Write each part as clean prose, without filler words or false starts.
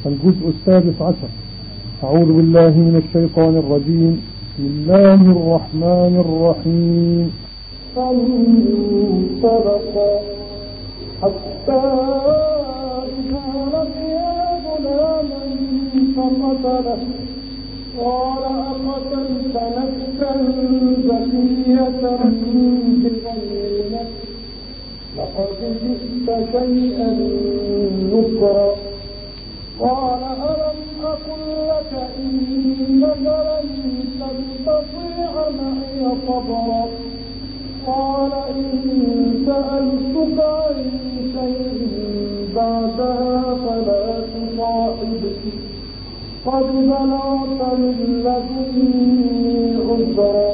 الجزء 16. أعوذ بالله من الشيطان الرجيم. بسم الله الرحمن الرحيم. فانطلقا حتى إذا لقيا غلاما فقتله قال أقتلت نفسا زكية بغير نفس لقد جئت شيئا نكرا قال ألم أقل لك إنك لن تستطيع معي صبرا قال إن سألتك عن شيء بعدها فلا تصاحبني قد بلغت من لدني عذرا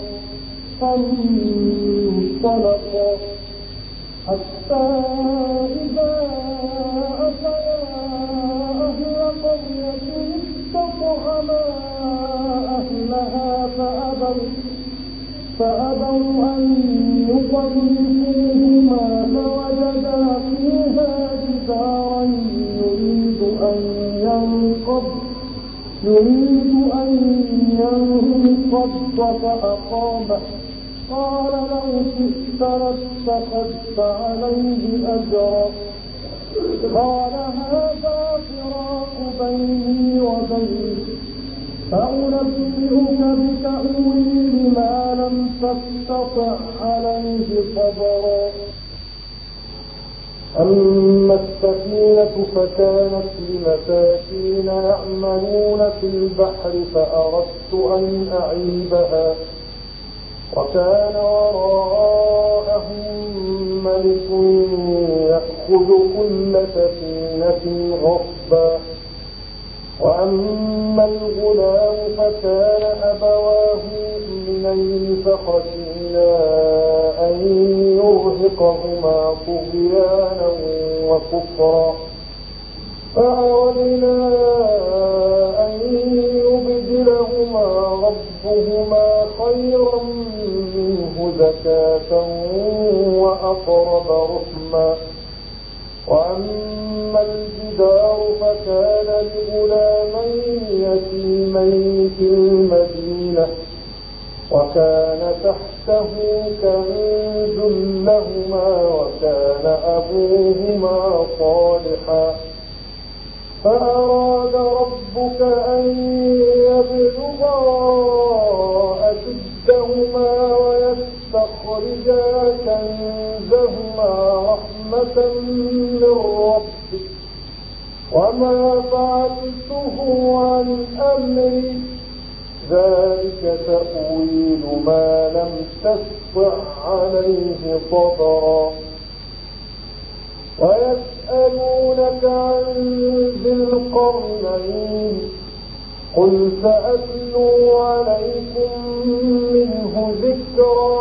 فانطلقا حتى إذا أتيا أهل قرية استطعما أهلها فأبوا أن يضيفوهما فوجدا فيها جدارا يريد أن ينقض فأقامه قال لو شئت لاتخذت عليه أجرا قال هذا فراق بيني وبينك فأنبئك بتأويل ما لم تستطع عليه صبرا أما السفينة فكانت لمساكين يعملون في البحر فأردت أن أعيبها وكان وراءهم ملك يأخذ كل سفينة غصبا وأما الغلام فكان أبواه مؤمنين فخشينا أن يرهقهما طغيانا وكفرا فأردنا أن يبدلهما ربهما خيرا منه زكاة وأقرب رحما وأما الجدار فكان لغلامين يتيمين في المدينة وكان تحته كنز لهما وكان أبوهما صالحا فأراد ربك أن يبلغا أشدهما ويستخرجا كنزهما رحمة من ربك وما فعلته عن أمري ذلك تأويل ما لم تستطع عليه صبرا ويسألونك عن ذي القرنين قل سأتلو عليكم منه ذكرا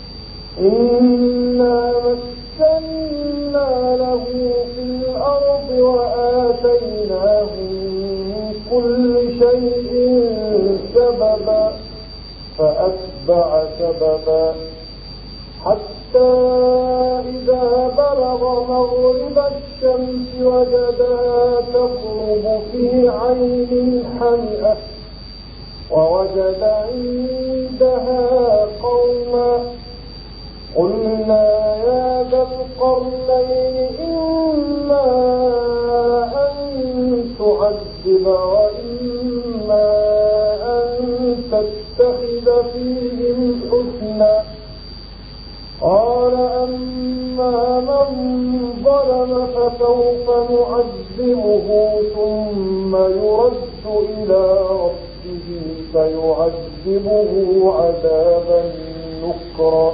إنا مكنا له في الأرض وآتيناه من كل شيء سببا فأتبع سببا حتى إذا بلغ مغرب الشمس وجدها تغرب في عين حمئة ووجد عندها قوما قلنا يا ذا القرنين إما أن تعذب وإما أن تتخذ فيهم حسنا قال أما من ظلم فسوف نعذبه ثم يرد إلى ربه فيعذبه عذابا نكرا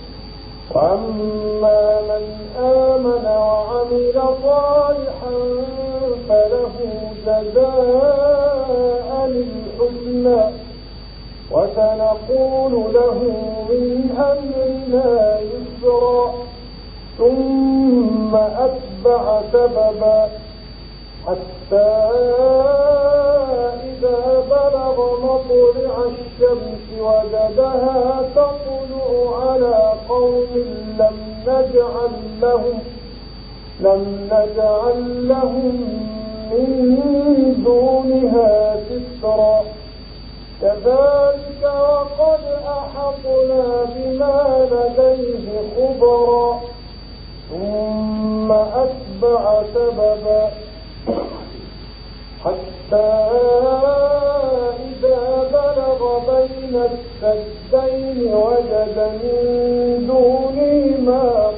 وأما من آمن وعمل صالحا فله جزاء الحسنى وسنقول له من أمرنا يسرا ثم أتبع سببا حتى إذا بلغ مطلع الشمس وجدها تطلع على قوم لم نجعل لهم من دونها سترا كذلك وقد أحطنا بما لديه خبرا ثم أتبع سببا حتى إذا بلغ بين السدين وجد من دونهما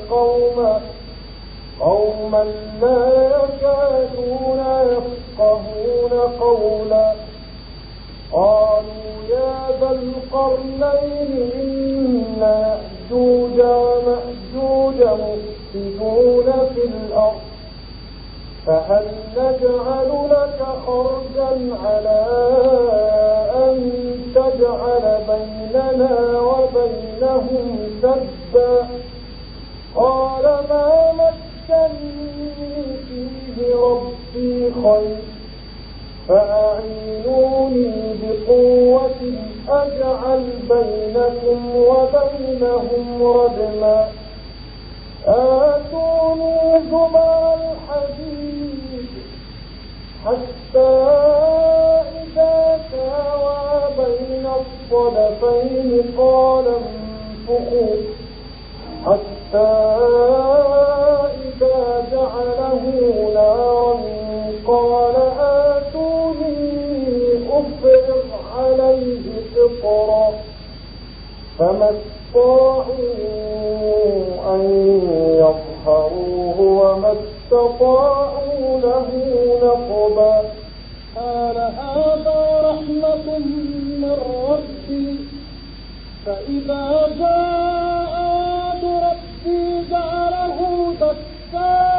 قوما لا يكادون يفقهون قولا قالوا يا ذا القرنين إن يأجوج ومأجوج مفسدون في الأرض فهل نجعل لك خرجا على أن تجعل بيننا وبينهم سدا قال ما مكنني فيه ربي خير فأعينوني بقوة أجعل بينكم وبينهم ردما آتوني زبر الحديد حتى إذا ساوى بين الصدفين قال انفخوا حتى إذا جعله نارا قال آتوني أفرغ عليه قطرا فما استطاعوا أن يظهروه وما استطاعوا له نقبا قال هذا رحمة من ربي فإذا جاء وعد ربي جعله دكا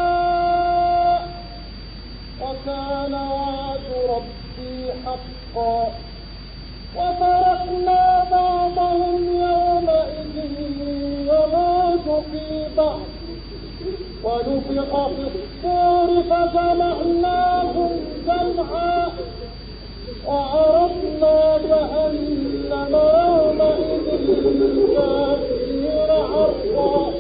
وكان وعد ربي حقا وتركنا بعضهم يومئذ يموت في بعض ونفخ في الصور فجمعناهم جمعا وعرضنا جهنم يومئذ للكافرين عرضا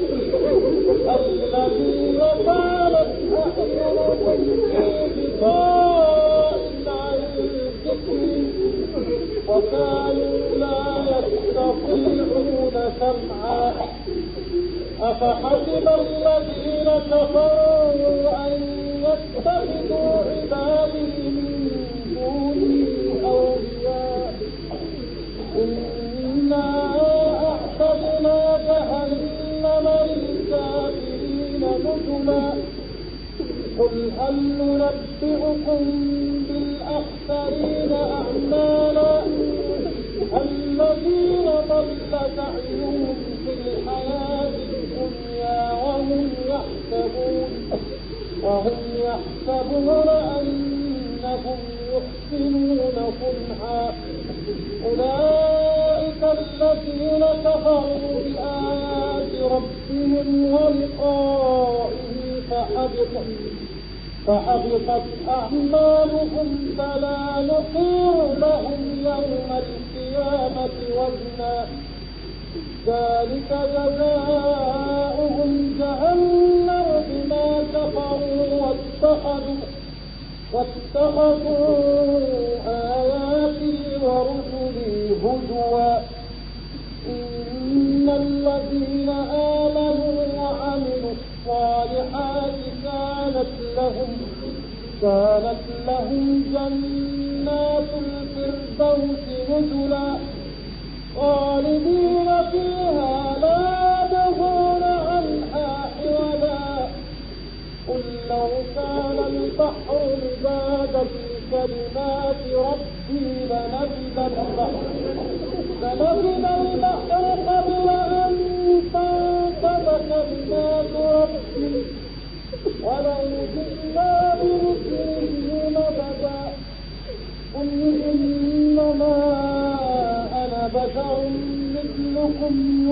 الذين كانت أعينهم في غطاء عن الذكر وكانوا لا يستطيعون سمعا أفحسب الذين كفروا أن يتخذوا عبادي من دوني أولياء إنا أعتدنا جهنم للكافرين نزلا قل هل ننبئكم بالأخسرين أعمالا الذين ضل سعيهم في الحياة الدنيا وهم يحسبون أنهم يحسنون صنعا أولئك الذين كفروا بآيات ربهم ولقائه فحبطت أعمالهم فلا نقيم لهم يوم القيامة وزنا ذلك جزاؤهم جهنم بما كفروا واتخذوا آياتي ورسلي هزوا إن الذين آمنوا وعملوا الصالحات كانت لهم جنات الفردوس نزلا خالدين فيها لا يبغون عنها حولا قل لو كان البحر مدادا لكلمات ربي لنفد البحر قبل أن تنفد كلمات ربي ولو جئنا بمثله مددا قل إنما أنا بشر مثلكم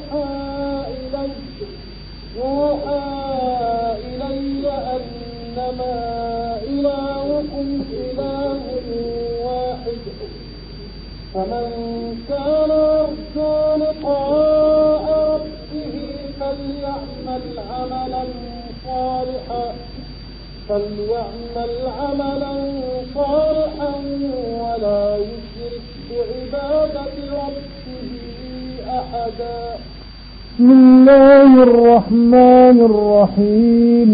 يوحى إلي أنما إلهكم إله واحد فمن كان يرجو لقاء ربه فليعمل عملا صالحا فليعمل عملا صالحا ولا يشرك بعبادة ربه أحدا. بسم الله الرحمن الرحيم.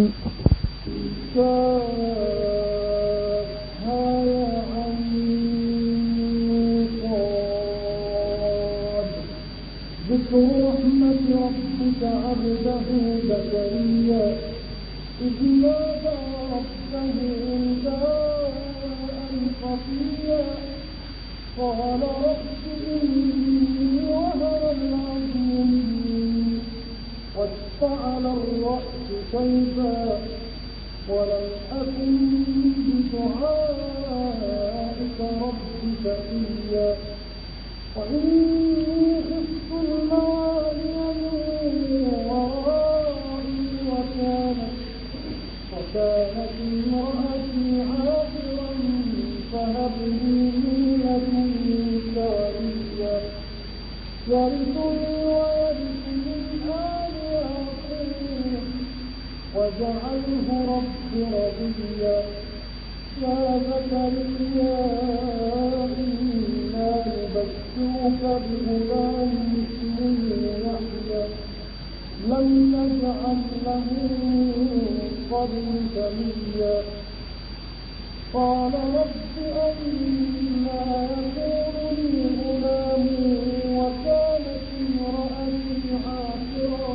ذكر رحمة ربك عبده زكريا إذ نادى ربه نداء خفيا قال رب إني وهن العظم مني واشتعل الرأس شيبا ولم أكن بدعائك رب شقيا وإني خفت الموالي من ورائي وكانت امرأتي عاقرا فهب لي من لدنك وليا يرثني ويرث من آل يعقوب واجعله رب رضيا. يا زكريا إنا نبشرك بغلام اسمه يحيى لم نجعل له من قبل سميا قال رب أنى يكون لي غلام وكانت امرأتي عاقرا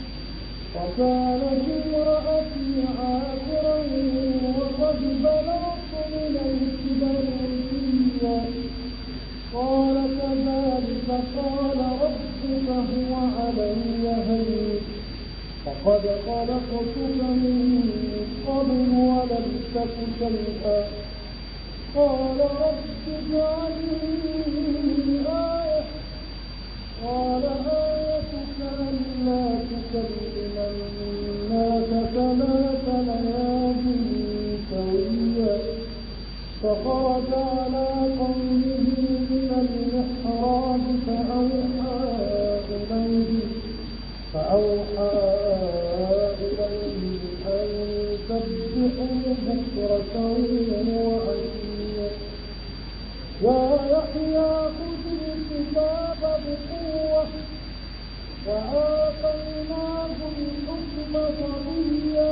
وقد بلغت من الكبر عتيا قال كذلك قال ربك هو علي هين فقد خلقتك من قبل ولم تك شيئا قال رب اجعل لي آية قال آيتك ألا تكلم الناس 3 ليال سويا فخرج على قومه من المحراب فأوحى إليهم أن سبحوا بكرة وعشيا يا يحيى خذ الكتاب بقوة وآتيناه الحكم صبيا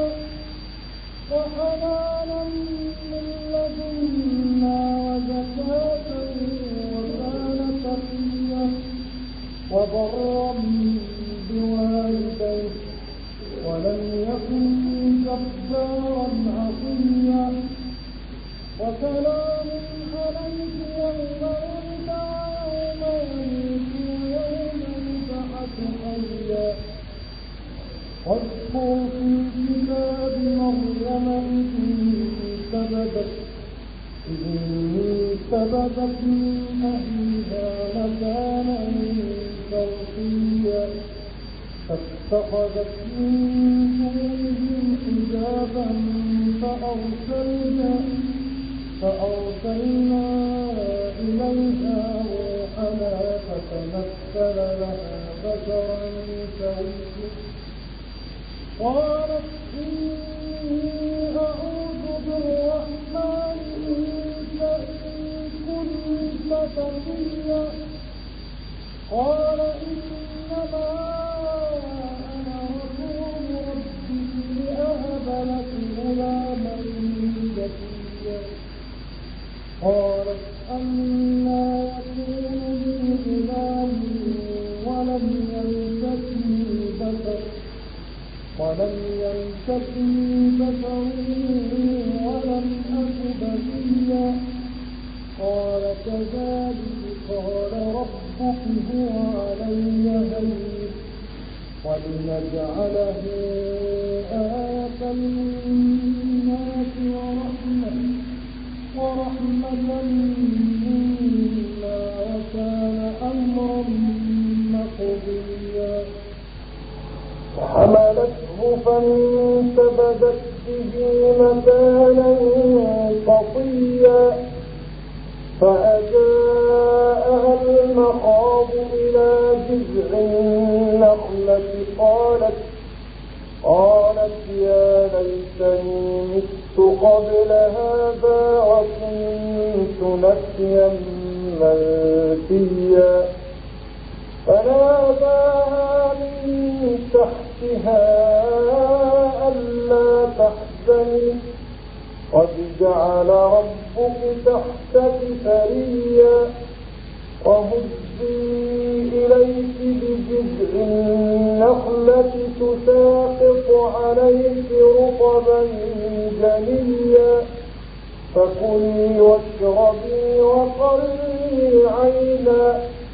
وحنانا من لدنا وزكاة وكان تقيا وبرا بوالديه ولم يكن جبارا عصيا وسلام عليه يوم ولد ويوم يبعث حيا واذكر في الكتاب مريم إذ انتبذت من أهلها مكانا شرقيا فاتخذت من دونهم حجابا فأرسلنا إليها روحنا فتمثل لها بشرا سويا قالت إني أعوذ بالرحمن منك إن كنت تقيا قال إنما أنا رسول ربك لأهب لك غلاما زكيا قالت أنى يكون لي غلام ولم يمسسني بشر ولم أك بغيا قال كذلك قال ربك هو علي هين ولنجعله آية للناس ورحمة منا وكان أمرا مقضيا وحملته فانتبذت به مكانا قصيا فأجاءها المخاض إلى جذع النخلة قالت يا ليتني مت قبل هذا وكنت نسيا منسيا فناداها من تحتها ألا تحزني قد جعل ربك تحتك سريا وهزي إليك بجذع النخلة تساقط عليك رطبا جنيا فكلي واشربي وقري عينا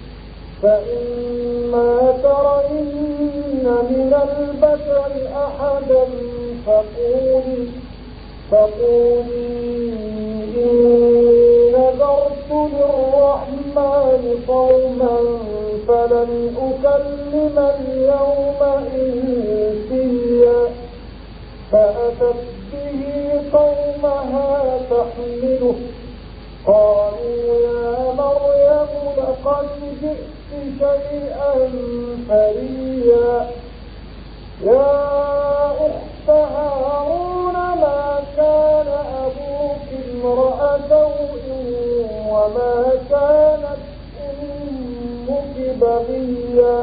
فإما ترين من البشر أحدا فقولي إني نذرت للرحمن صوما فلن أكلم اليوم إنسيا فأتت به قومها تحمله قالوا يا مريم لقد جئت شيئا فريا يا أخت هارون ما كان أبوك امرأ سوء وما كانت أمك بغيا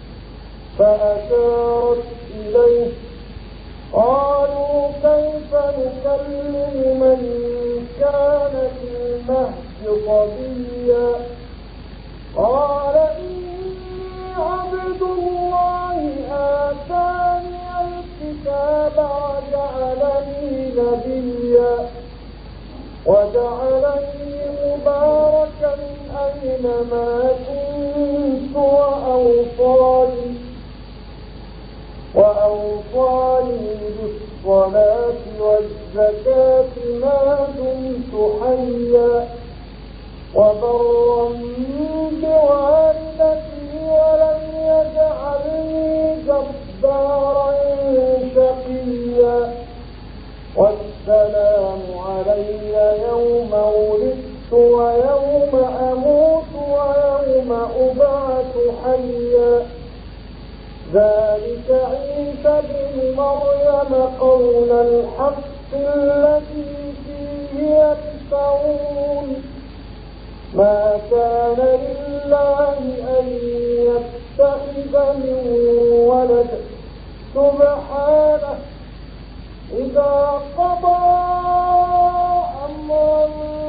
فأشارت إليه قالوا كيف نكلم من كان في المهد صبيا قال إني عبد الله آتاني الكتاب وجعلني مباركا أينما كنت وأوصاني بالصلاة والزكاة ما دمت حيا وبرا بوالدتي ولم يجعلني جبارا شقيا والسلام علي يوم ولدت ويوم أموت ويوم أبعث حيا ذلك عيسى بن مريم قول الحق الذي فيه يمترون ما كان لله أن يتخذ من ولد سبحانه إذا قضى أمرا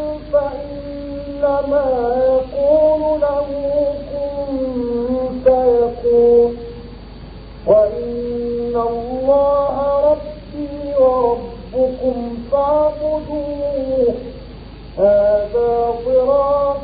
فإنما يقول له كن فيكون وإن الله ربي وربكم فاعبدوه هذا صراط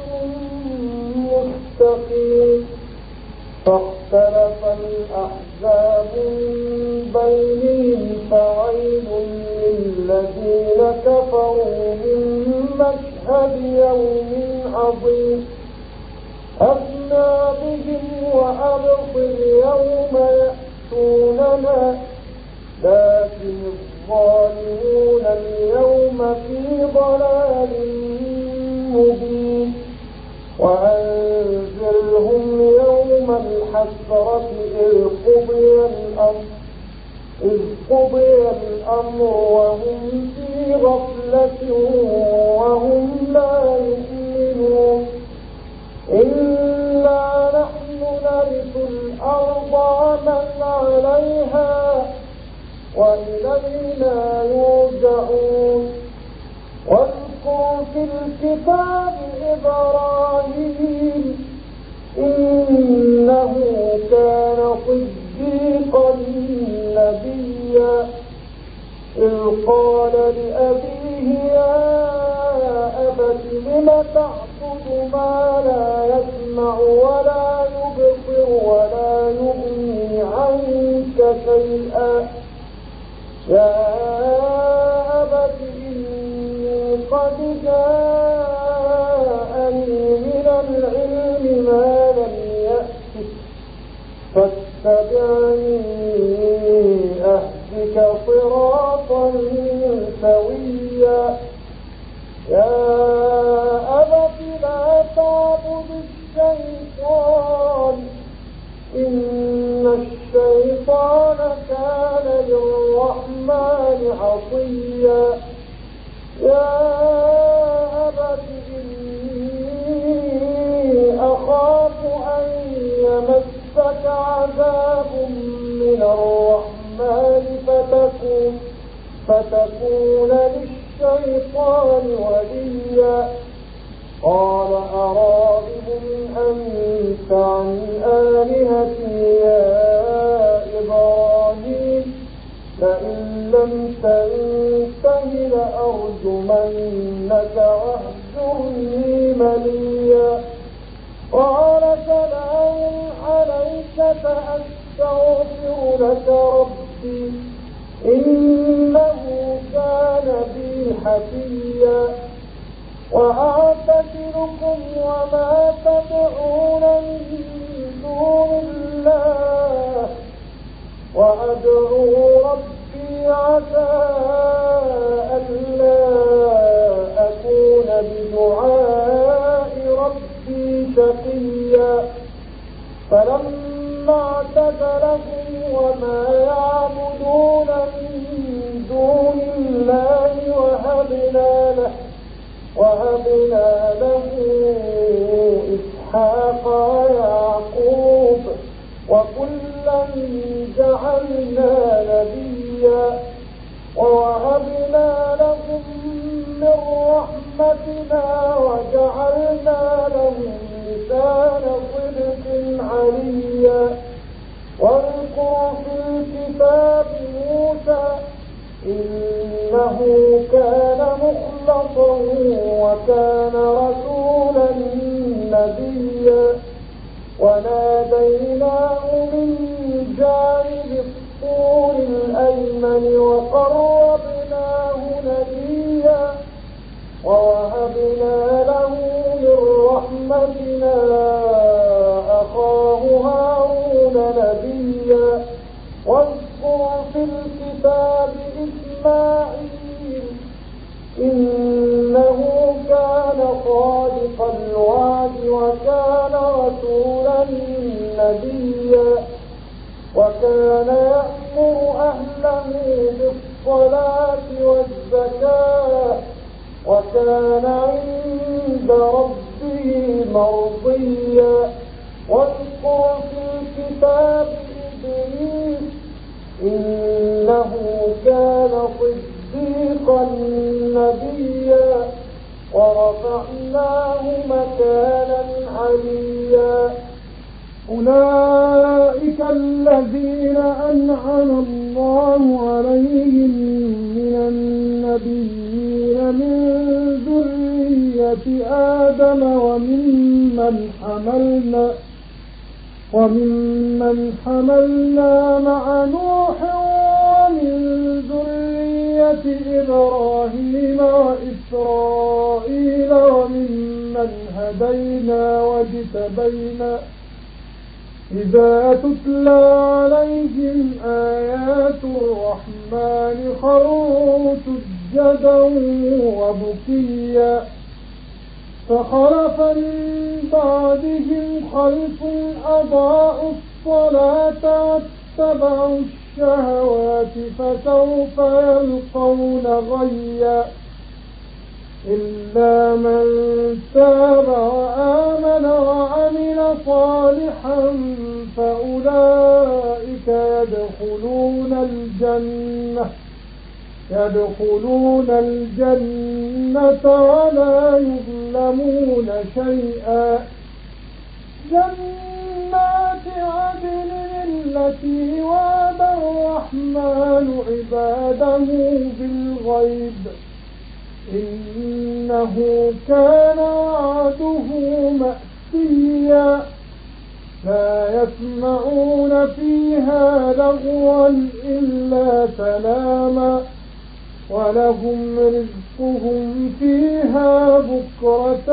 مستقيم فاختلف الأحزاب من بينهم فويل للذين كفروا من مشهد يوم عظيم أسمع بهم وأبصر يوم يأتوننا لكن الظالمون اليوم في ضلال مبين وأنذرهم يوم الحسرة إذ قضي الأمر وهم في غفلة وهم لا يؤمنون إنا نحن نرث الأرض ومن عليها وإلينا يرجعون واذكر في الكتاب إبراهيم إنه كان صديقا نبيا إذ قال لأبيه يا أبت لم تعبد ما لا يسمع ولا يبصر ولا يغني عنك شيئا يا أبت إني قد جاءني من العلم ما لم يأتك فاتبعني أهدك صراطا سويا يا أبت لا تعبد الشيطان إن الشيطان كان عصيا يا أبت إني أخاف أن يمسك عذاب من الرحمن فتكون للشيطان وليا قال أراغب أنت عن آلهتي يا إبراهيم لئن لم تنته لأرجمنك واهجرني مليا قال سلام عليك سأستغفر لك ربي إنه كان بي حفيا وأعتزلكم وما تدعون من دون الله وأدعو ربي عسى ألا أكون بدعاء ربي شقيا فلما اعتزلهم وما يعبدون من دون الله وهبنا له إسحاق ويعقوب وكلا جعلنا نبيا ووهبنا لهم من رحمتنا وجعلنا لهم لسان صدق عليا واذكر في الكتاب موسى إنه كان مخلصا وكان رسولا نبيا وناديناه من جانب الطور الأيمن وقربناه نبيا ووهبنا له من رحمتنا أخاه هارون نبيا واذكر في الكتاب إسماعيل إنه كان صادق الوعد وكان رسولا نبيا وكان يأمر أهله بالصلاة والزكاة وكان عند ربه مرضيا واذكر في الكتاب إدريس إنه كان صديقا نبيا ورفعناه مكانا عليا أولئك الذين أنعم الله عليهم من النبيين من ذرية آدم وممن حملنا مع نوح ومن ذرية إبراهيم وإسرائيل وممن هدينا واجتبينا إذا تتلى عليهم آيات الرحمن خروا سجدا وبكيا فخلف من بعدهم خلف أضاعوا الصلاة واتبعوا الشهوات فسوف يلقون غيا إلا من تاب وآمن وعمل صالحا فأولئك يدخلون الجنة ولا يظلمون شيئا جنات عدن التي وعد الرحمن عباده بالغيب إنه كان وعده مأتيا لا يسمعون فيها لغوا إلا سلاما ولهم رزقهم فيها بكرة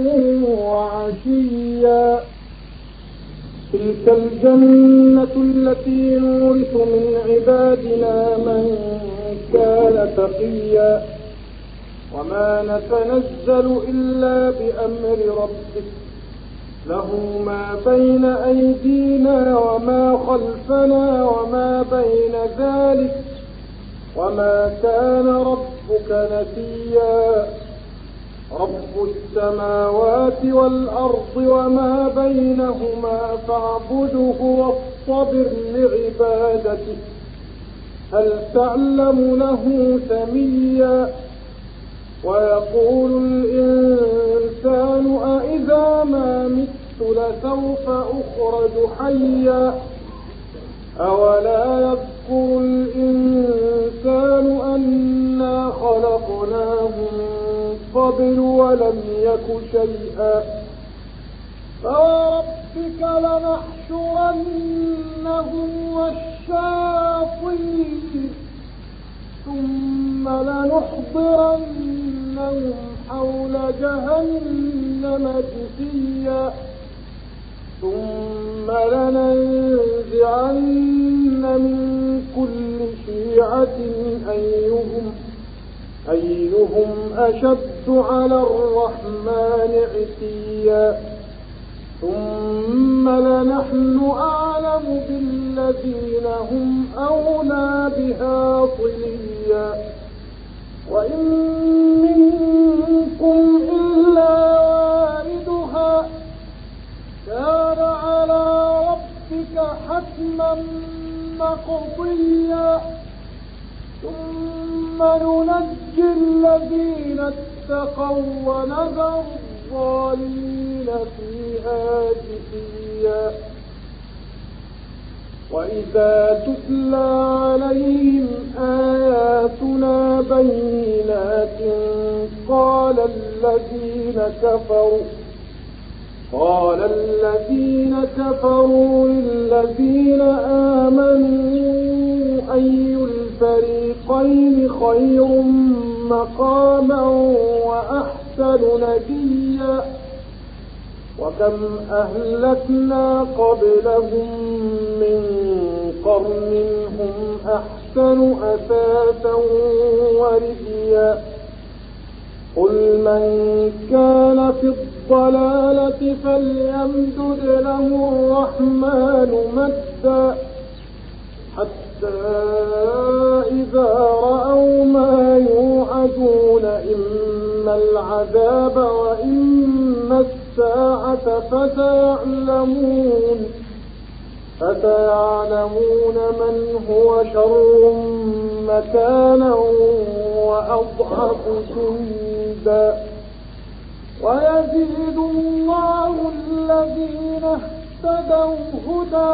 وعشيا تلك الجنة التي نورث من عبادنا من كان تقيا وما نتنزل إلا بأمر ربك له ما بين أيدينا وما خلفنا وما بين ذلك وما كان ربك نسيا رب السماوات والأرض وما بينهما فاعبده واصطبر لعبادته هل تعلم له سميا ويقول الإنسان أإذا ما مت لسوف أخرج حيا أولا يذكر الإنسان أنا خلقناه من قبل ولم يك شيئا فوربك لنحشرنهم والشياطين ثم لنحضرنهم حول جهنم جثيا ثم لننزعن من كل شيعة أيهم أشد على الرحمن عتيا ثم لنحن أعلم بالذين هم أولى بها صليا وإن منكم إلا واردها كان على ربك حتما مقضيا ثم ننجي الذين اتقوا ونذر الظالمين فيها جثيا وإذا تتلى عليهم آياتنا بينات قال الذين كفروا للذين آمنوا أي الفريقين خير مقاما وأحسن نديا وكم أهلكنا قبلهم من قرن هم أحسن أثاثا ورئيا قل من كان في الضلالة فليمدد له الرحمن مدا حتى إذا رأوا ما يوعدون إما العذاب وإما الساعة فسيعلمون من هو شر مكانا وأضعف جندا ويزيد الله الذين اهتدوا هدى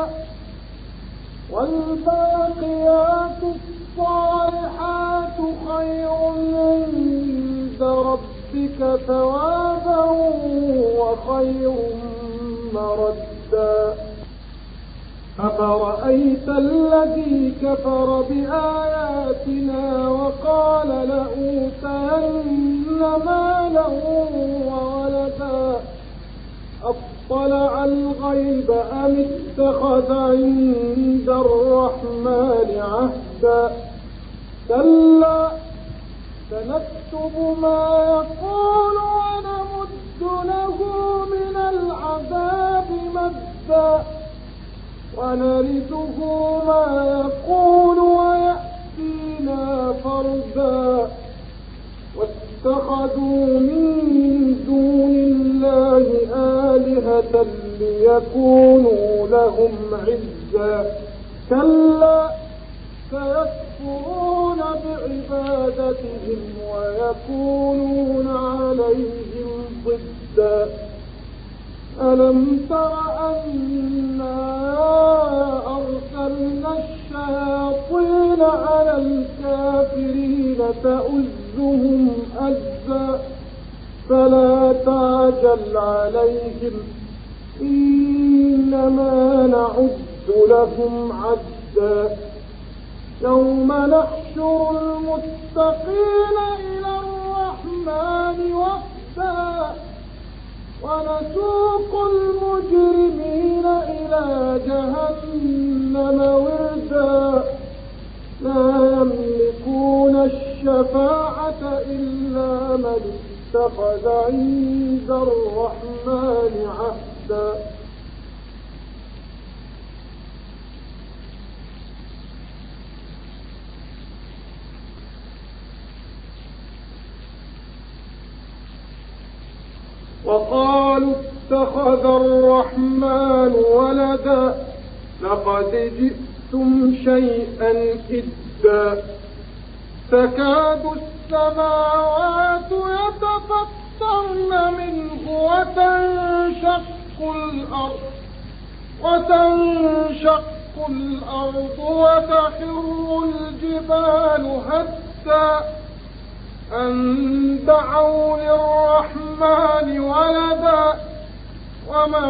والباقيات الصالحات خير عند ربك ثوابا وخير مردا أفرأيت الذي كفر بآياتنا وقال لأوتين مالا وولدا أطلع الغيب أم اتخذ عند الرحمن عهدا كلا سنكتب ما يقول ونمد له من العذاب مدا ونرثه ما يقول ويأتينا فردا واتخذوا من دون الله آلهة ليكونوا لهم عزا كلا سيكفرون بعبادتهم ويكونون عليهم ضدا ألم تر أنا أرسلنا الشياطين على الكافرين تؤزهم أزا فلا تعجل عليهم إنما نعد لهم عدا يوم نحشر المتقين إلى الرحمن وفدا ونسوق المجرمين إلى جهنم وردا لا يملكون الشفاعة إلا من اتخذ عند الرحمن عهدا وقالوا اتخذ الرحمن ولدا لقد جئتم شيئا إدا تكاد السماوات يتفطرن منه وتنشق الأرض وتخر الجبال هدا أن دعوا للرحمن ولدا وما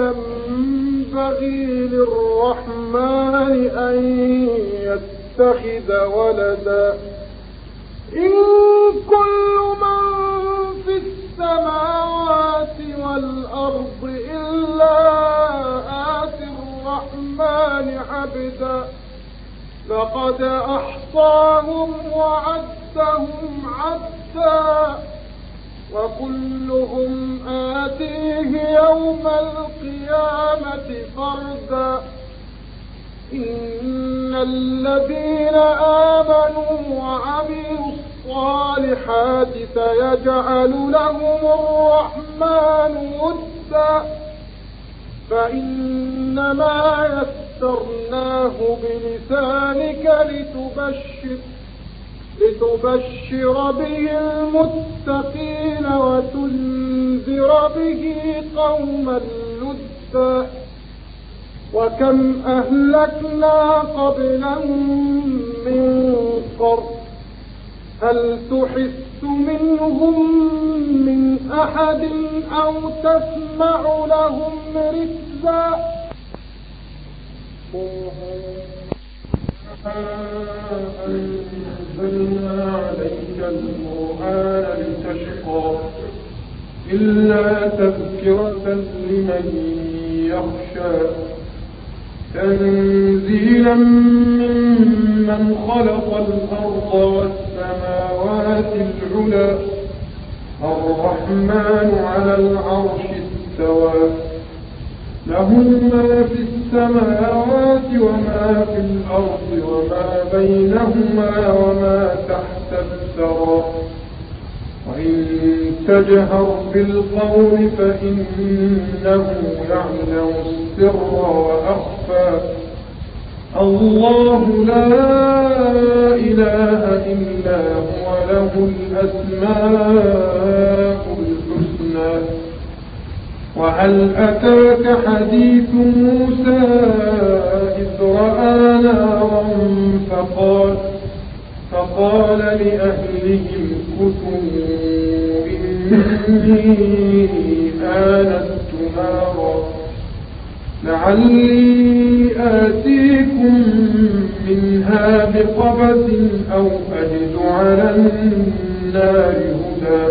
ينبغي للرحمن أن يتخذ ولدا إن كل من في السماوات والأرض إلا آتي الرحمن عبدا لقد أحصاهم وعدهم عدا وكلهم آتيه يوم القيامة فردا إن الذين آمنوا وعملوا الصالحات سيجعل لهم الرحمن ودا فإنما يسرناه بلسانك لتبشر به المتقين وتنذر به قوما لدا وكم أهلكنا قبلهم من قرن هل تحس منهم من أحد أو تسمع لهم ركزا أنزلنا عليك القرآن لتشقى إلا تذكرة لمن يخشى تنزيلا ممن خلق الأرض والسماوات العلى الرحمن على العرش استوى له ما في السماوات وما في الأرض وما بينهما وما تحت الثرى وإن تجهر بالقول فإنه يعلم السر وأخفى الله لا إله إلا هو له الأسماء الحسنى وهل أتاك حديث موسى إذ رأى نارا فقال لأهلهم كثوا إني آنست نارا لعلي آتيكم منها بقبس أو أجد على النار هدى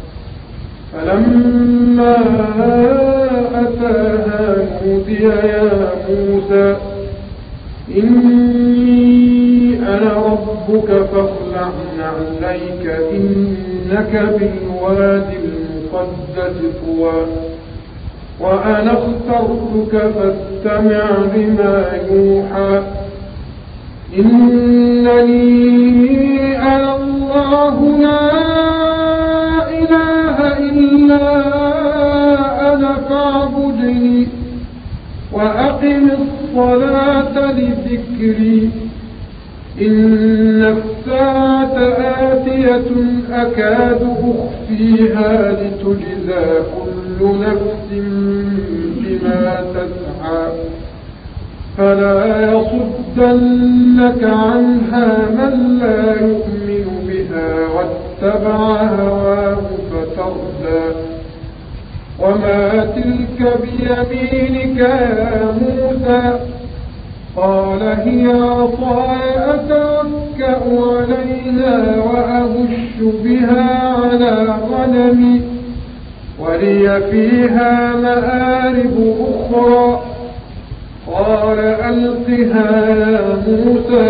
فلما أتاها نودي يا موسى إني أنا ربك فاخلع نعليك إنك بالواد المقدس طوى وأنا اخترتك فاستمع لما يوحى إنني أنا الله لا إله إلا أنا فاعبدني وأقم الصلاة لذكري إن الساعة آتية أكاد أخفيها لتجزى كل نفس بما تسعى فلا يصدنك عنها من لا يؤمن بها واتبع هواه فتردى وما تلك بيمينك يا موسى قال هي عصاي أتوكأ عليها وأهش بها على غنمي ولي فيها مآرب أخرى قال ألقها يا موسى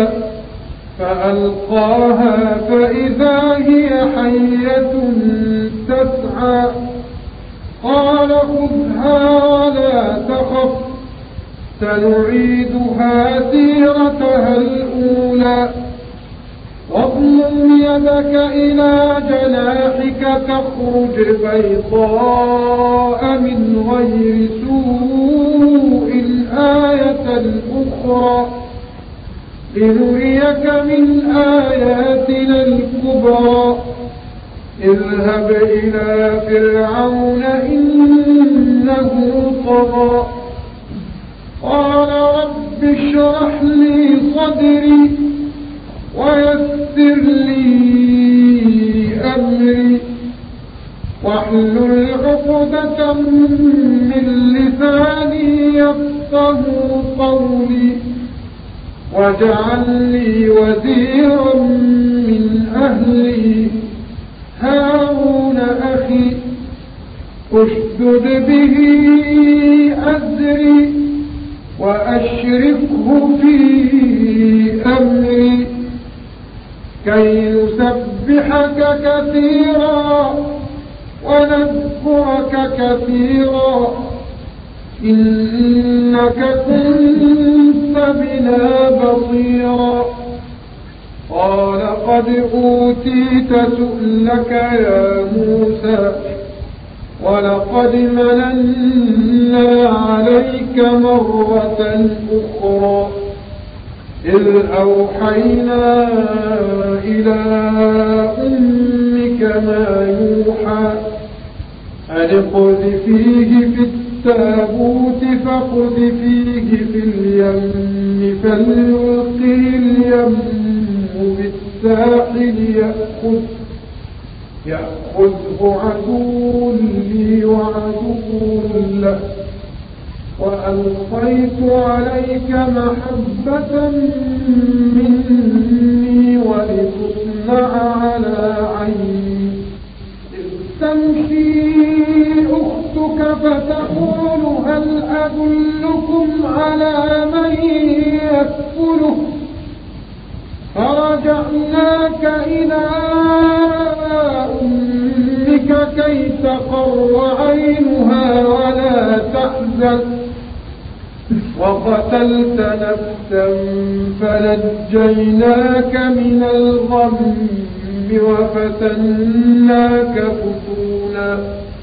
فألقاها فإذا هي حية تسعى قال خذها ولا تخف سنعيدها سيرتها الأولى واضمم يدك إلى جناحك تخرج بيضاء من غير سوء آية أخرى لنريك من آياتنا الكبرى اذهب إلى فرعون إنه طغى قال رب اشرح لي صدري ويسر لي أمري واحلل عقدة من لساني يفقه قولي واجعل لي وزيرا من أهلي هارون أخي اشدد به أزري وأشركه في أمري كي نسبحك كثيرا ونذكرك كثيرا إنك كنت بنا بصيرا قال قد أوتيت سؤلك يا موسى ولقد مننا عليك مرة أخرى إذ أوحينا إلى أمك ما يوحى أن اقذفيه في التابوت فاقذفيه في اليم فليلقه اليم بالساحل يأخذه عدو لي وعدو له وألقيت عليك محبة مني ولتصنع على عيني إذ تمشي أختك فتقول هل أدلكم على من يكفله فرجعناك إلى أمك كي تقر عينها ولا تحزن وقتلت نفسا فنجيناك من الغم وفتناك فتونا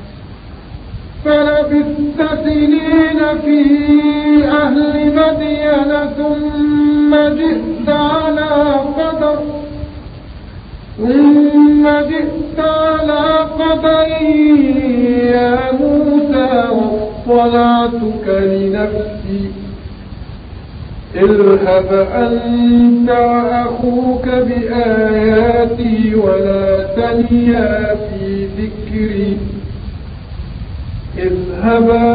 فلبثت سنين في أهل مدين ثم جئت على قدر يا موسى واصطنعتك لنفسي اذهب أنت وأخوك بآياتي ولا تنيا في ذكري اذهبا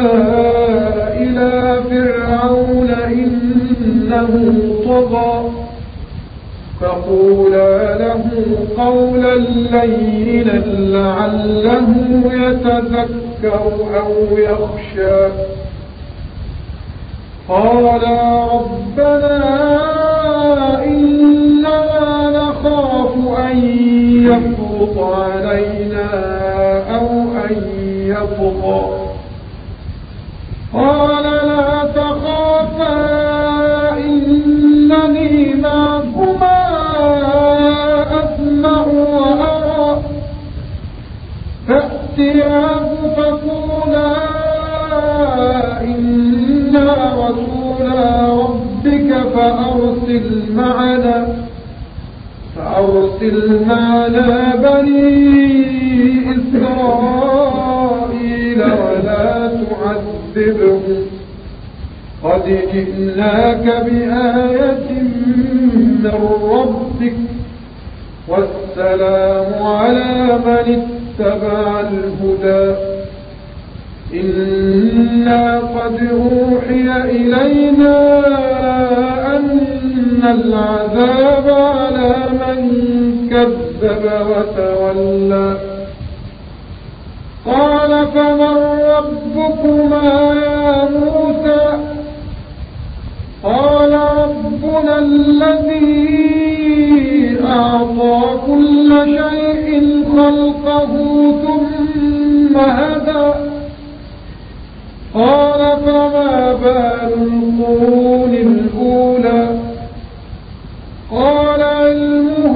إلى فرعون إنه طغى فقولا له قولا لينا لعله يتذكر أو يخشى قالا ربنا إننا نخاف أن يفرط علينا أو أن يطغى قال لا تخافا إنني معكما أسمع وأرى فأتياه فقولا إنا رسولا ربك فأرسل معنا بني إسرائيل ولا تعذبهم قد جئناك بآية من ربك والسلام على من اتبع الهدى إنا قد أوحي إلينا أن العذاب على من كذب وتولى قال فمن ربكما يا موسى قال ربنا الذي أعطى كل شيء خلقه ثم هدى قال فما بال القرون الأولى قال علمه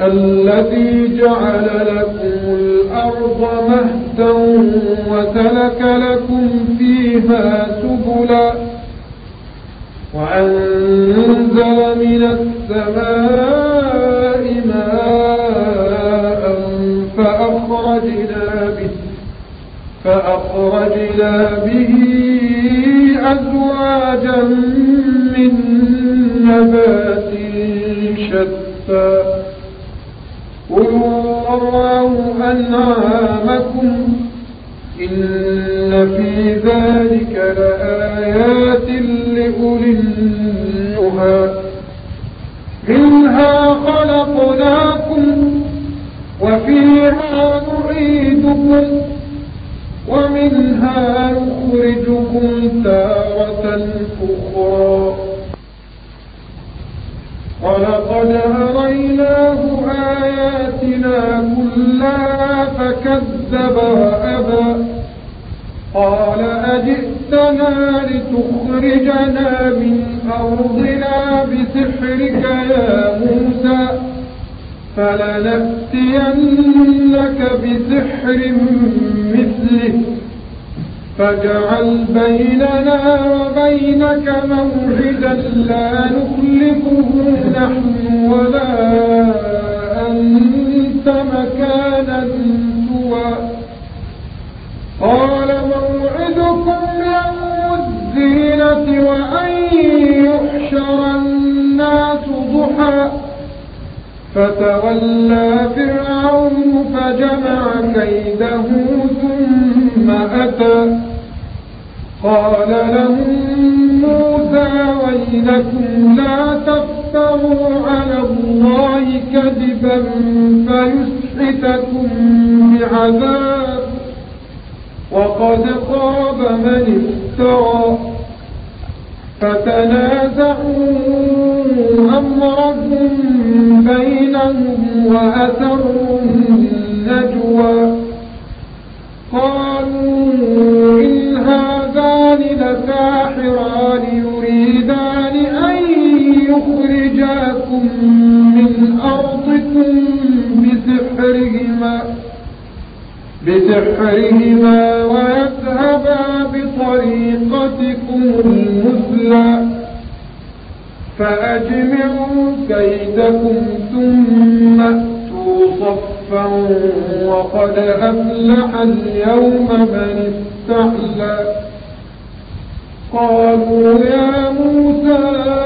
الذي جعل لكم الأرض مهدا وسلك لكم فيها سبلا وأنزل من السماء ماء فأخرجنا به أزواجا من نبات شتى كلوا وارعوا أنعامكم إن في ذلك لآيات لأولي النهى منها خلقناكم وفيها نعيدكم ومنها نخرجكم تارة أخرى ولقد أريناه آياتنا كلها فكذب وأبى قال أجئتنا لتخرجنا من أرضنا بسحرك يا موسى فلنأتينك بسحر مثله فاجعل بيننا وبينك موعدا لا نخلفه نحن ولا أنت مكانا سوى قال موعدكم يوم الزينة وأن يحشر الناس ضحى فتولى فرعون فجمع كيده ثم أتى قال لهم موسى ويلكم لا تفتروا على الله كذبا فيسحتكم بعذاب وقد خاب من افترى فتنازعوا أمرهم بينهم وأسروا النجوى قالوا إن هذان لساحران يريدان أن يخرجاكم من أرضكم بسحرهما ويذهبا بطريقتكم المثلى فأجمعوا كيدكم ثم أتوا صفا وقد أفلح اليوم من استعلى قالوا يا موسى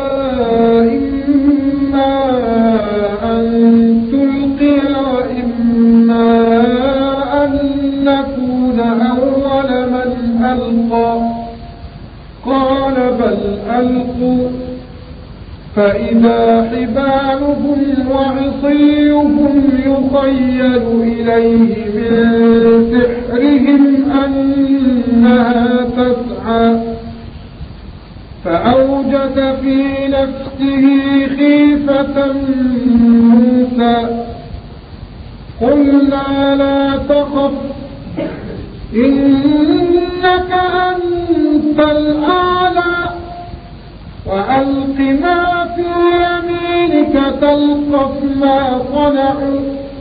إما أن تلقي وإما أن نكون أول من ألقى قال بل ألقوا فإذا حبالهم وعصيهم يخيل إليه من سحرهم أنها تسعى فأوجس في نفسه خيفة موسى قلنا لا تخف إنك أنت الأعلى وألق ما في يمينك تلقف ما صنعوا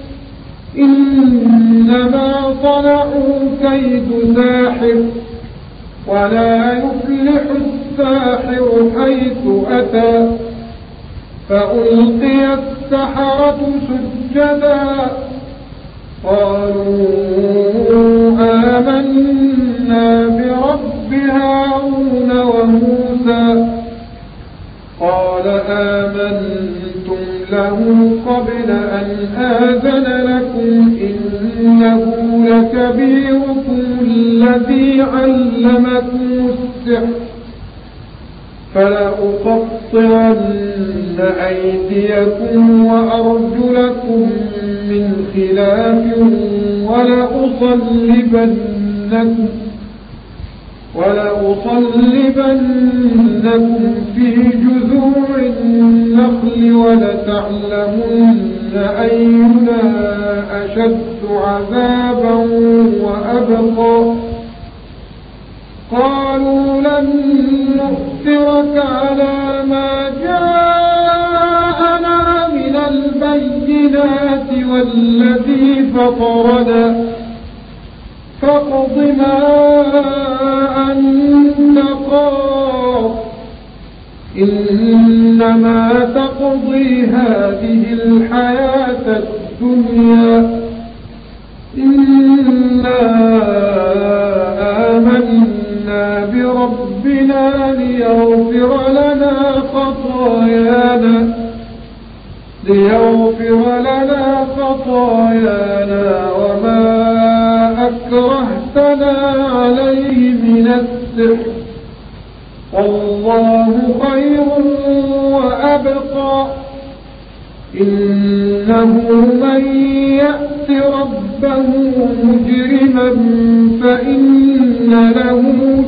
إنما صنعوا كيد ساحر ولا يفلح الساحر حيث أتى فألقي السحرة سجدا قالوا آمنا برب هارون وموسى قال آمنتم له قبل أن آذن لكم إنه لكبيركم الذي علمكم السحر فلأقطعن أيديكم وأرجلكم من خلاف ولأصلبنكم في جذوع النخل ولتعلمن أينا أشد عذابا وأبقى قالوا لن نؤثرك على ما جاءنا من البينات الذي فطرنا فاقض ما أنت قاض إنما تقضي هذه الحياة الدنيا إنا آمنا بربنا ليغفر لنا خطايانا وما أكرهتنا عليه من السحر والله خير وأبقى إنه من يأت ربه مجرما فإن له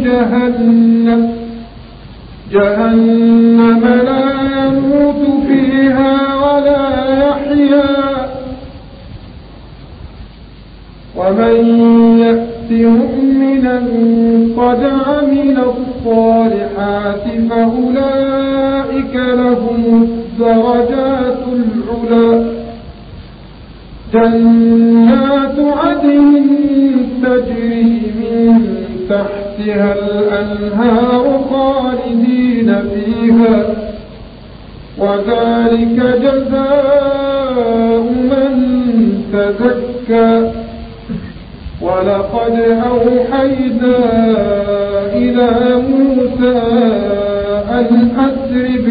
جهنم لا يموت فيها ولا يحيا ومن يأت مؤمنا قد عمل الصالحات فأولئك لهم الدرجات العلى جنات عدن تجري من تحتها الأنهار خالدين فيها وذلك جزاء من تزكى ولقد أوحينا إلى موسى أن أسر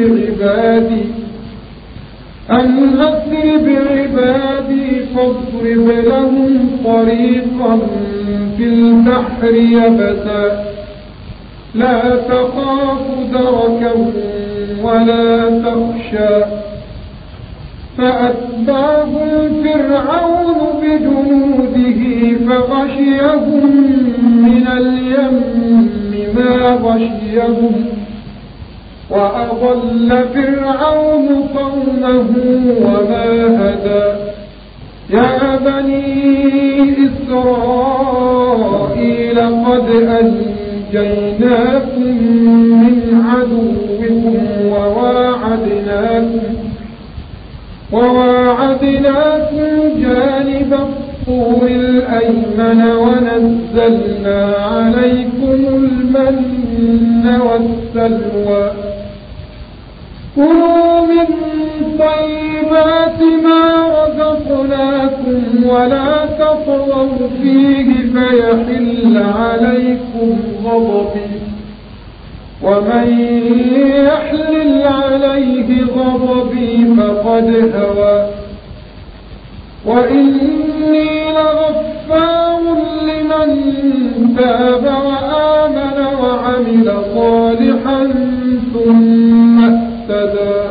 بعبادي فاضرب لهم طريقا في البحر يبسا لا تخاف دركا ولا تخشى فأتبعهم فرعون بجنوده فغشيهم من اليم ما غشيهم وأضل فرعون قومه وما هدى يا بني إسرائيل قد أنجيناكم من عدوكم وواعدناكم جانب الطور الأيمن ونزلنا عليكم المن والسلوى كلوا من طيبات ما رزقناكم ولا تطغوا فيه فيحل عليكم غضبي ومن يحلل عليه غضبي فقد هوى وإني لغفار لمن تاب وآمن وعمل صالحا ثم اهتدى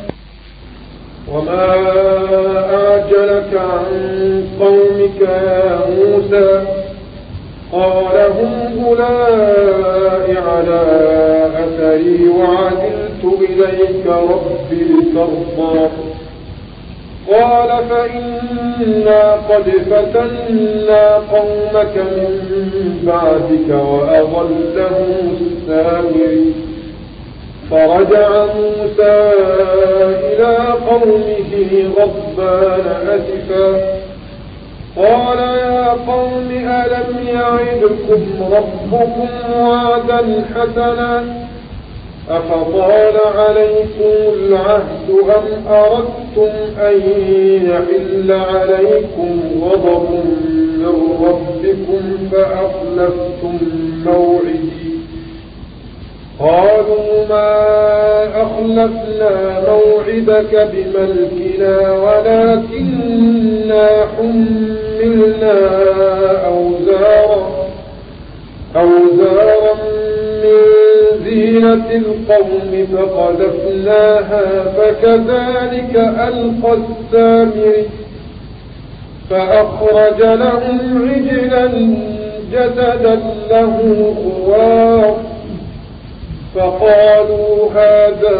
وما أعجلك عن قومك يا موسى قال هم أولئك على أثري وعجلت إليك رب لترضى قال فإنا قد فتنا قومك من بعدك وأضلهم السامري فرجع موسى إلى قومه غضبان أسفا قال يا قوم ألم يعدكم ربكم وعدا حسنا أفطال عليكم العهد أم أردتم أن يحل عليكم غضب من ربكم فأخلفتم موعدي قالوا ما أخلفنا موعدك بملكنا ولكننا حملنا أوزارا من زينة القوم فقذفناها فكذلك ألقى السامري فأخرج لهم عجلا جسدا له خوار فقالوا هذا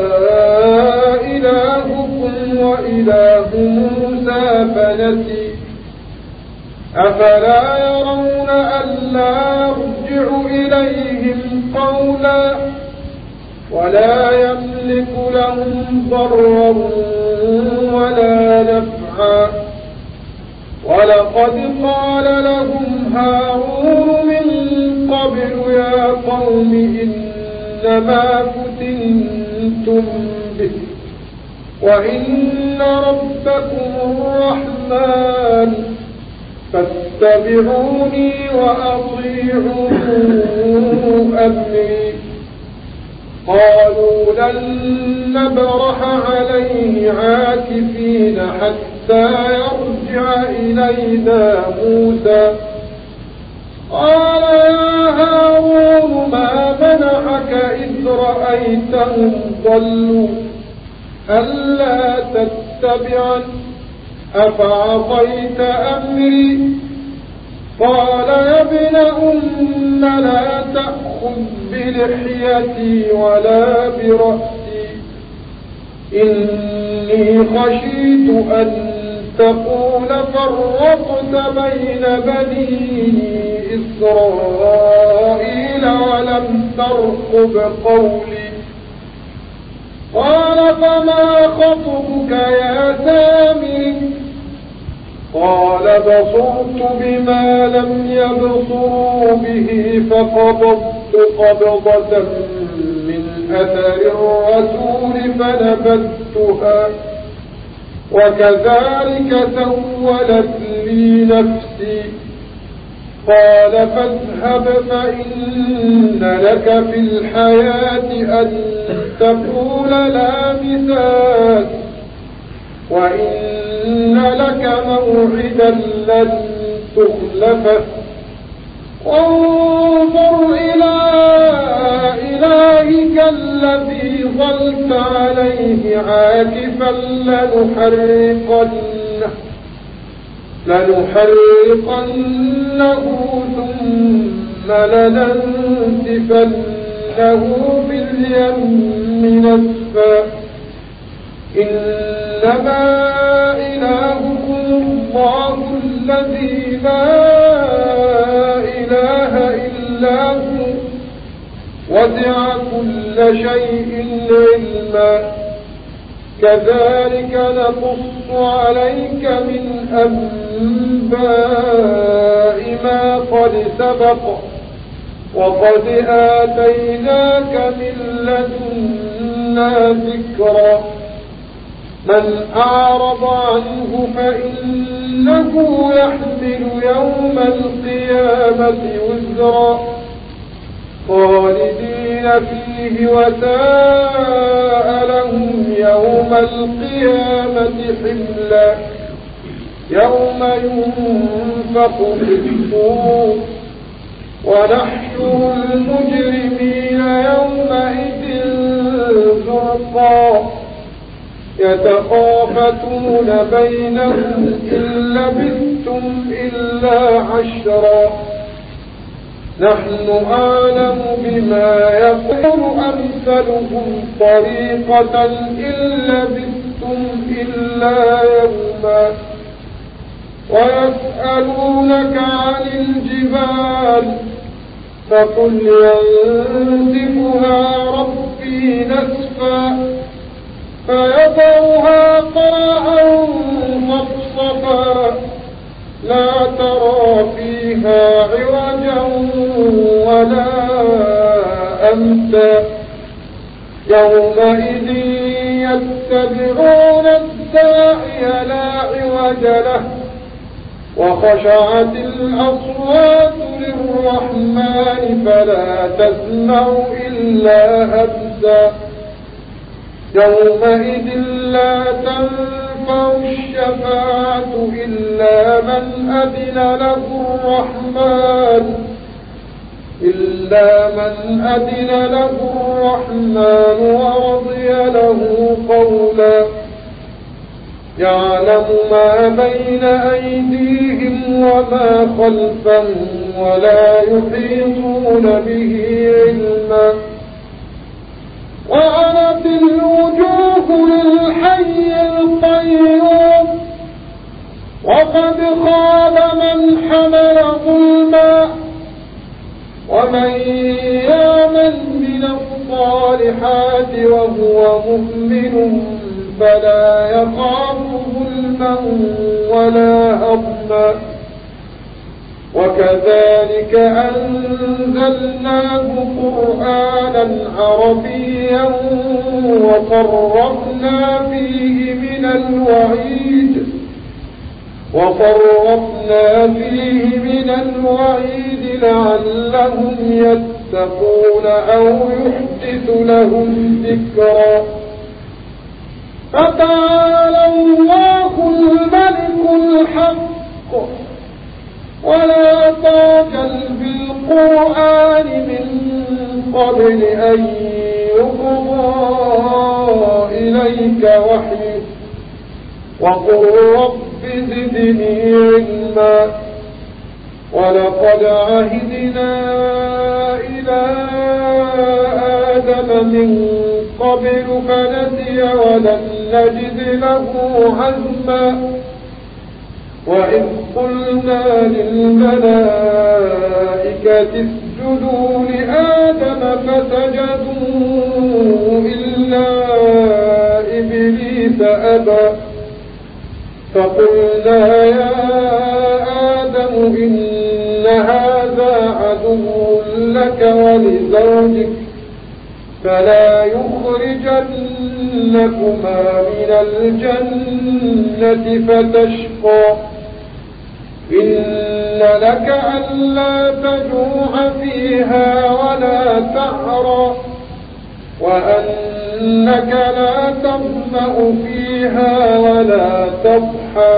إلهكم وإله موسى فنسي أفلا يرون ألا يرجع إليهم قولا ولا يملك لهم ضرا ولا نفعا ولقد قال لهم هارون من قبل يا قوم إنما فتنتم به وإن ربكم الرحمن فاتبعوني وأطيعوا أمري قالوا لن نبرح عليه عاكفين حتى يرجع إلينا موسى قال يا هارون ما منعك إذ رأيتهم ضلوا ألا تتبعن أفعصيت أمري قال يا ابن أم لا تأخذ بلحيتي ولا برأسي إني خشيت أن تقول فرقت بين بني إسرائيل ولم ترقب قولي قال فما خطبك يا سامري قال بصرت بما لم يبصروا به فقبضت قبضة من أثر الرسول فنبذتها وكذلك سولت لي نفسي قال فاذهب فإن لك في الحياة أن تقول لا مساس وإن لك موعدا لن تخلفه وانظر إلى إلهك الذي ظلت عليه عاكفا لنحرقنه ثم لننسفنه في اليم نسفا إنما إلهكم الله الذي لا إله إلا هو وسع كل شيء علما كذلك نقص عليك من أنباء ما قد سبق وقد آتيناك من لدنا ذكرا من أعرض عنه فإنه يحمل يوم القيامة وزرا خالدين فيه وساء لهم يوم القيامة حملا يوم ينفخ في الصور ونحشر المجرمين يومئذ زرقا يتخافتون بينهم إن لبثتم إلا عشرا نحن أعلم بما يقول أمثلهم طريقة إن لبثتم إلا يوما ويسألونك عن الجبال فقل ينسفها ربي نسفا فيضعها قاعا صفصفا لا ترى فيها عوجا ولا أمتا يومئذ يتبعون الداعي لا عوج له وخشعت الأصوات للرحمن فلا تسمع إلا همسا يومئذ لا تنفع الشفاعة إلا من أذن له الرحمن ورضي له قولا يعلم ما بين أيديهم وما خلفهم ولا يحيطون به علما وعنت الوجوه للحي القيوم وقد خاب من حمل ظلما ومن يعمل من الصالحات وهو مؤمن فلا يخاف ظلما ولا هضما وكذلك أنزلناه قرآنا عربيا وصرفنا فيه من الوعيد لعلهم يتقون أو يحدث لهم ذكرا فتعالى الله الملك الحق ولا تعجل بالقرآن من قبل أن يقضى إليك وحيه وقل رب زدني علما ولقد عهدنا إلى آدم من قبل فنسي ولم نجد له عزما وإذ قلنا للملائكة اسجدوا لآدم فسجدوا إلا إبليس أبى فقلنا يا آدم إن هذا عدو لك ولزوجك فلا يخرجنكما من الجنة فتشقى إن لك ألا تجوع فيها ولا تعرى وأنك لا تظمأ فيها ولا تضحى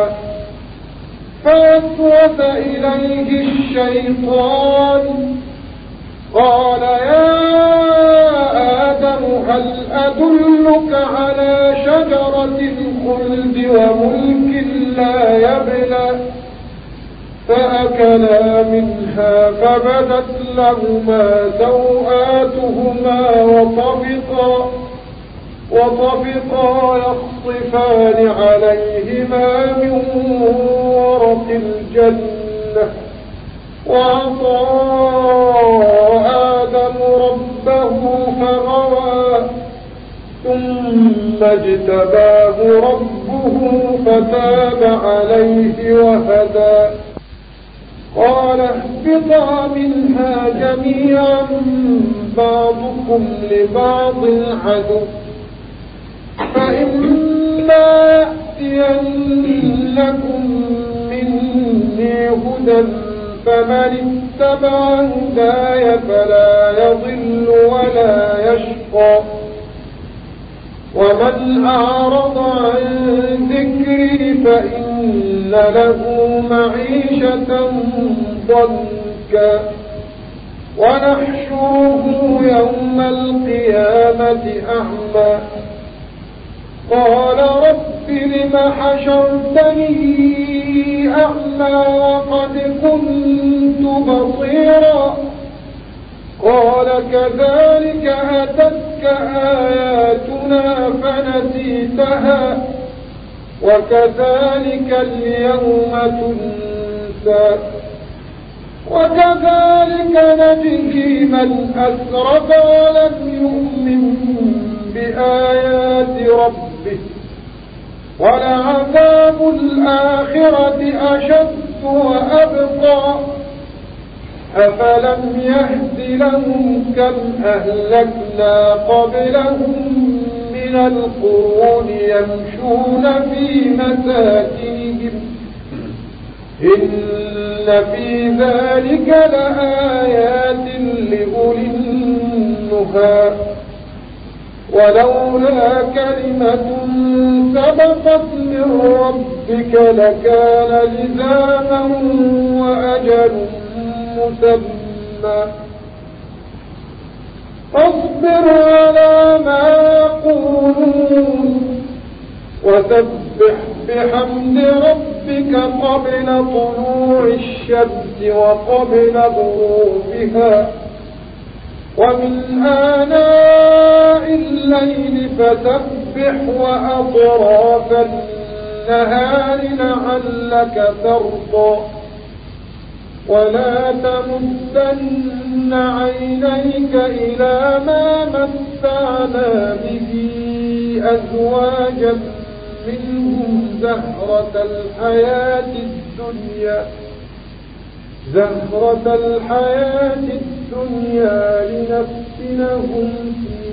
فوسوس إليه الشيطان قال يا آدم هل أدلك على شجرة الخلد وملك لا يبلى فأكلا منها فبدت لهما سوآتهما وطفقا يخصفان عليهما من ورق الجنة وعصى آدم ربه فغوى ثم اجتباه ربه فتاب عليه وهدى قال اهبطا منها جميعا بعضكم لبعض عدو فإما يأتينكم مني هدى فمن اتبع هداي فلا يضل ولا يشقى ومن أعرض عن ذكري فإن له معيشة ضنكا ونحشره يوم القيامة أعمى قال رب لم حشرتني أعمى وقد كنت بصيرا قال كذلك أتتك آياتنا فنسيتها وكذلك اليوم تنسى وكذلك نجزي من أسرف ولم يؤمن بآيات ربه ولعذاب الآخرة أشد وأبقى أفلم يهد لهم كم أهلكنا قبلهم من القرون يمشون في مساكنهم إن في ذلك لآيات لأولي النهى ولولا كلمة سبقت من ربك لكان لزاما وأجل مسمى فاصبر على ما يقولون وسبح بحمد ربك قبل طلوع الشمس وقبل غروبها ومن آناء الليل فسبح وأطراف النهار لعلك ترضى ولا تمدن عينيك إلى ما متعنا به أزواجا منهم زهرة الحياة الدنيا لنفتنهم فيه